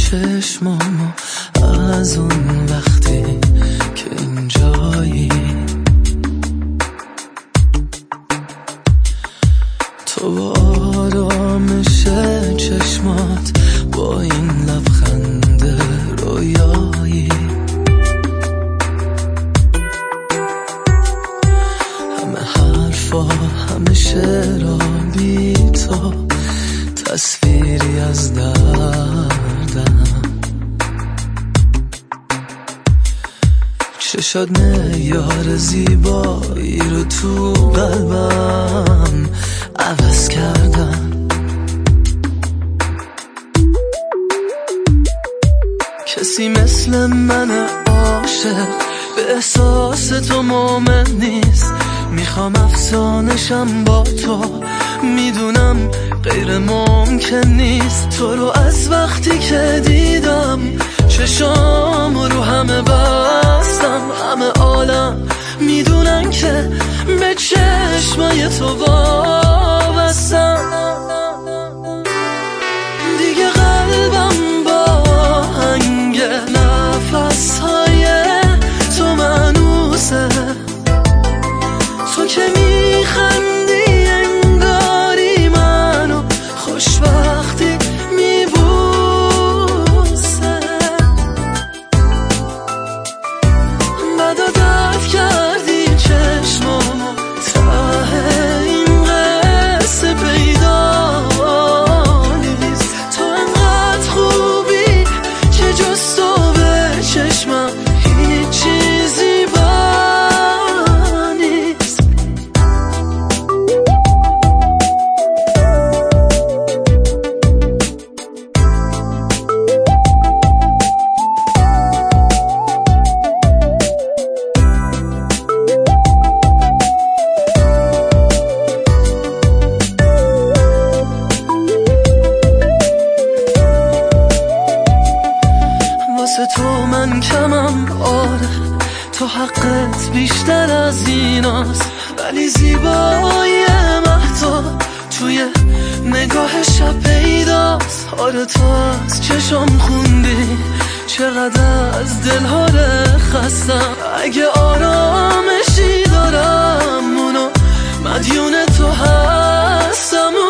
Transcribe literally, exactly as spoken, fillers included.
چشمامو از اون وقتی که اینجایی، تو با آرامش چشمات، با این لبخند رویایی، همه حرفا همه شعرها بی تو تصویری از دردم، چشات معیار زیبایی رو تو قلبم عوض کردم. کسی مثل من عاشق به احساس تو مومن نیست، میخوام افسانشم با تو، میدونم غیر ممکن نیست. تو رو از وقتی که دیدم چشام رو همه بستم، همه عالم میدونن که به چشمای تو وابستم. دیگه قلبم با هنگ نفسهای تو منوسه، تو که میخندی انگاری منو خوشبختی میبوسه. بدا درد کردی چشمامو، ته این قصه پیدا نیست. تو انقدر خوبی که جز تو به چشمم هیچ چیزی با نیست. واسه تو من کمم، آره تو حقت بیشتر از ایناست، ولی زیبایی مهتاب توی نگاه شب پیداست. آره تو از چشم خوندی چقدر از دلها خستم، اگه آرامشی دارم اونو مدیون تو هستم.